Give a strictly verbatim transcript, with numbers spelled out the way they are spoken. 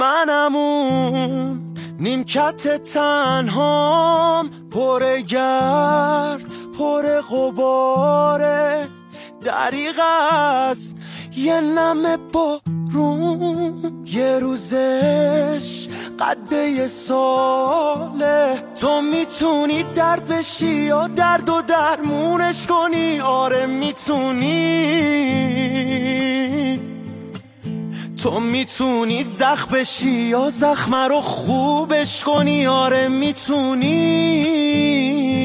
منمون نیمکت تنهام، پر گرد پر غباره، دریغ است یه نم بارون، یه روزش قده یه ساله. تو میتونی درد بشی یا درد و درمونش کنی، آره میتونی. تو میتونی زخم بشی یا زخم رو خوبش کنی، آره میتونی.